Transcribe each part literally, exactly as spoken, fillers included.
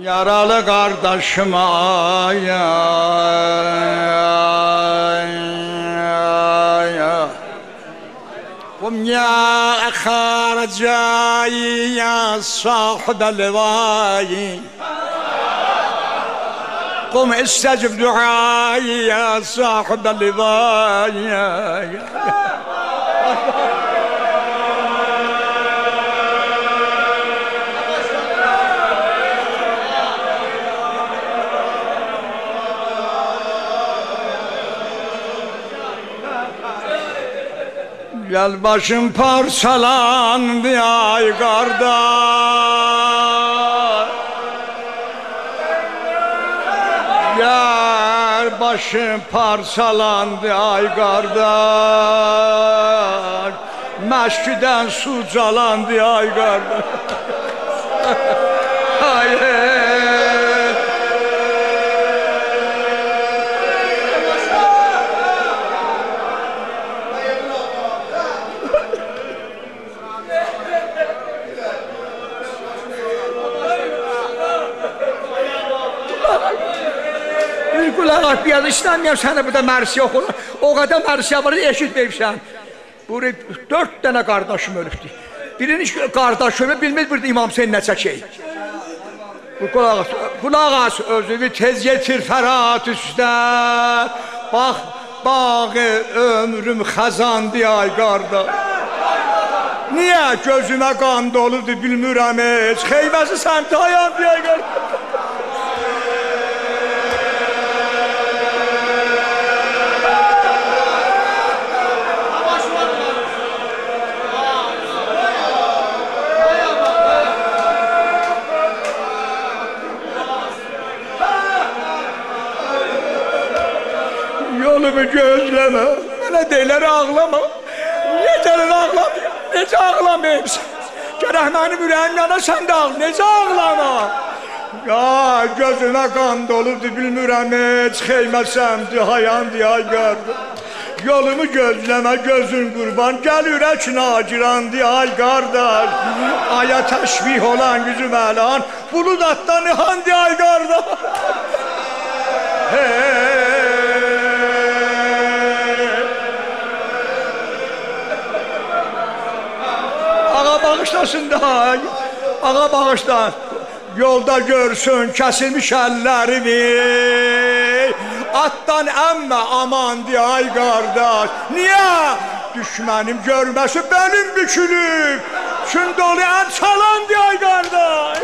Yaralı kardeşim ay قم يا أخا رجائي يا صاحب اللواي قم استجب دعائي يا صاحب اللواي Gel başım parçalandı ay kardeş. Gel başım parçalandı ay kardeş. Meşkiden su calandı ay kardeş. Hayır. Kulaq bir yana işləməyəm sənə burada mərsi oxur. O qədər mərsiyə var, eşitməyibsən. Buraya dörd dənə qardaşım ölübdür. Birini qardaş ölüb, bilmir bir İmam Hüseyin nə çəkək. Bu qulaq as, qulaq as özünü tez getir fərat üstə. Bax, bağı ömrüm xəzandı ay qardaş. Niyə gözümə qan doludur bilmirəm heç. Xeybəsi səmti ayandı ay qardaş. Yolumu gözləmə, mənə deyilər ağlama. Necələr ağlamayım, necə ağlamayım sən? Gərək mənim ürəyim yana, sən də ağla, necə ağlama? Ya gözünə qan doludur, bilmirəm heç, xeyməsəmdi, hayandı, ay qardaş. Yolumu gözləmə, gözün qurban, gəl ürək nacirandı, ay qardaş. Aya təşbih olan gücüm əlan, bulud atdan nihandı, ay qardaş. Hey! Bağışlasın da, ağa bağışla. Yolda görsün kesilmiş əllərimi. Atdan əmmə aman diye ay qardaş. Niyə? Düşmənim görməsi benim bükülüb. Çün dolu ən çalan diye ay qardaş.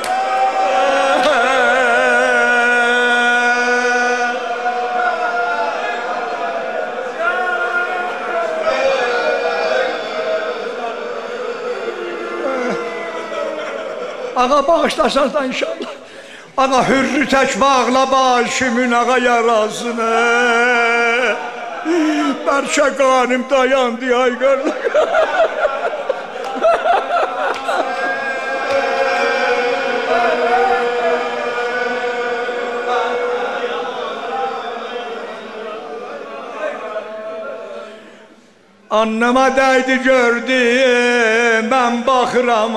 Ağa bağışlasan da inşallah. Ağa hürrü tək bağla başımın ağa yarasını. Bərşə qanim dayandı ay qardaş. Annama dəydi gördü, mən baxıram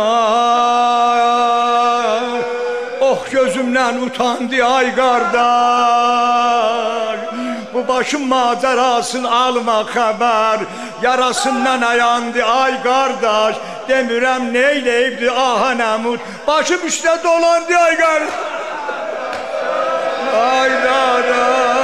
oh gözümdən utandı ay qardaş. Bu başım macerasını alma xəbər, yarasından ayandı ay qardaş. Demirəm neyləyibdi aha nəmud, başım üstə dolandı ay qardaş. Ay qardaş.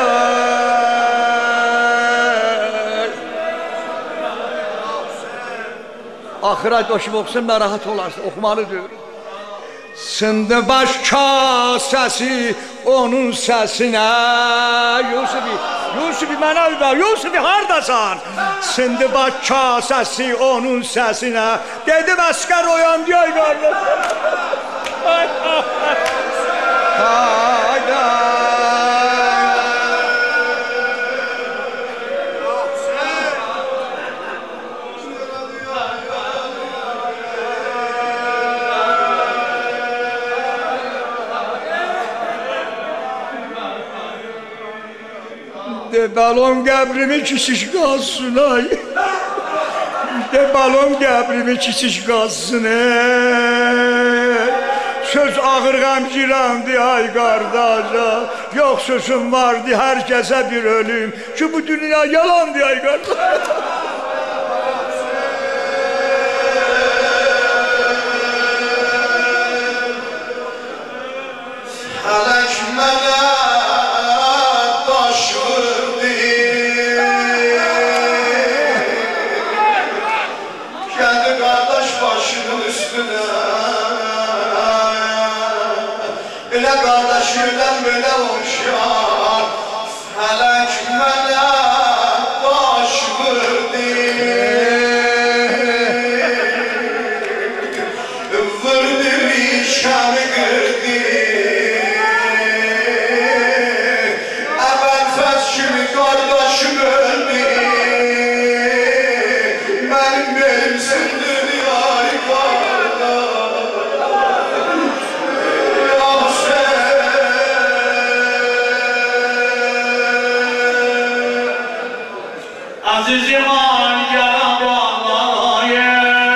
Axıra doşum oxusun, mən rahat olarsın, oxumalı diyorum. Sındı baş kasəsi onun səsinə. Yusufi, Yusufi mənə über, Yusufi hardasan? Sındı baş kasəsi onun səsinə. Dedim əskər oyan diye ay qardaş. Hayda. De balon qəbrimi kisiş qalsın ay. De balon qəbrimi kisiş qalsın ay. söz ağır qəmcirandı ay qardaşa. Yox sözüm vardı hər kəsə bir ölüm. Ki bu dünya yalandı ay qardaşa. Hələk mənə daş vurdu, gəldi qardaş başının üstünə. Elə qardaşımdan belə oxşar, hələk mənə daş vurdu, vurdu işanı qırdı. Kardeşim öldü, benim benimsindir yar kardeş. Ya sen azizim an yaram Allah'a.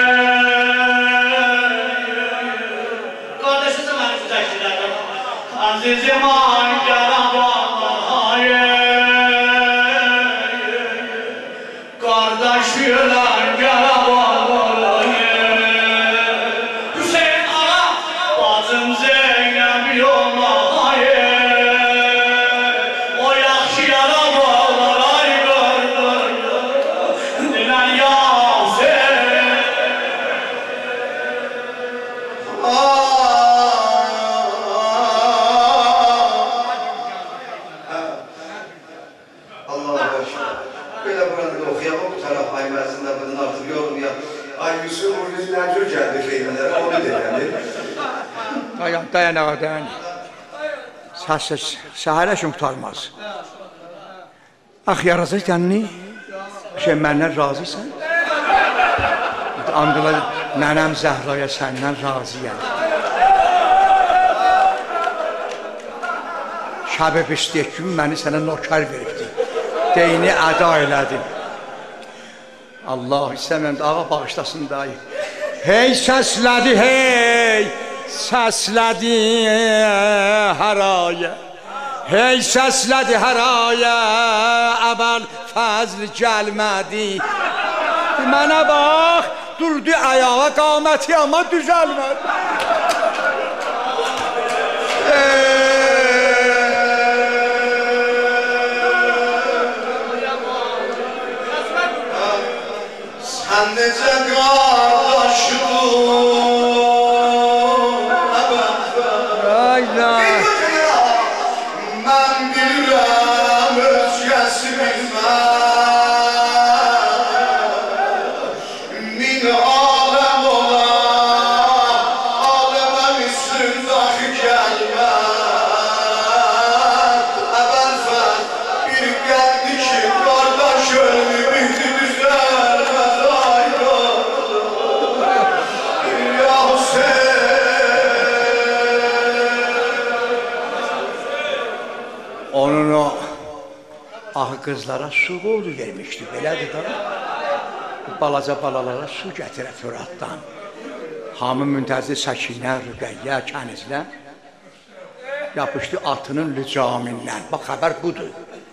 Kardeşim sen beni güzelliklerden azizim an yaram Allah'a. Kardeşler garabalayı Hüseyin Ağa bacım Zeynep yolayı O yaxşı yarabalar ay qardaş Dilən Yasin Allah'a başla Belə burada da oxuyamam, bu taraf Aymazında bunun artıq yorum ya. Ay Yusuf, o yüzündən cür gəldi xeymələrə, onu deyəndi. Dayan, dayan ağa, dayan. Səssiz, səhərə üçün tutarmaz. Ax, yaracaq canını, şey, məndən razıysan. Andılar, nənəm Zəhraya səndən razıyəm. Şəbib istəyək kimi məni sənə nokar veribdir. Deyini əda elədim. Allah istəməm də ağa bağışlasın dayı. Hey səslədi, hey səslədi hər ayə. Hey səslədi hər ayə, əvvəl fəzl gəlmədi. Mənə bax, durdu ayağa qaməti amma düzəlmədi. Sən necə qardaşım Ayda Mən bilirəm özgəsi bilməm Min aləm olar Aləməm üstün daxı gəlmər Əvvəl fəl bir gəldi ki Qardaş ölmüydü düzəlməz ayda Ya Hüseyin onun o ahı qızlara su qoydu vermişdi, belədir da. Balaca balalara su gətirə Fıratdan. Hamı müntəzir Səkinə, Rüqəyyə, Kənizlə yapışdı atının lücamindən. Bax, xəbər budur.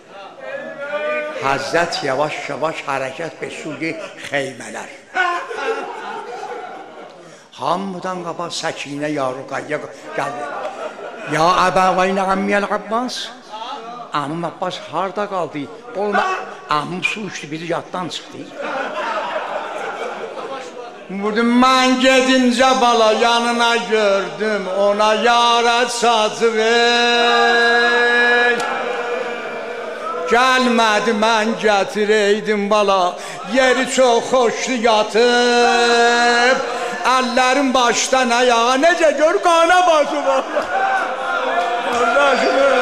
Həzzət yavaş-yavaş hərəkət və suyu xeymələr. Hamıdan qabaq Səkinə, ya Rüqəyyə gəldi. Ya Əbəvəynə əmmiyəl Abbas. Amım Abbas harda qaldı? Olma, amım su içdi, biri yaddan çıxdı. Vurdum, mən gedincə bala yanına gördüm, ona yara sazı ver. Gəlmədi, mən gətirəydim bala, yeri çox xoşlu yatıb. Əllərim başdan ayağa, necə gör qana basıb. Qardaşım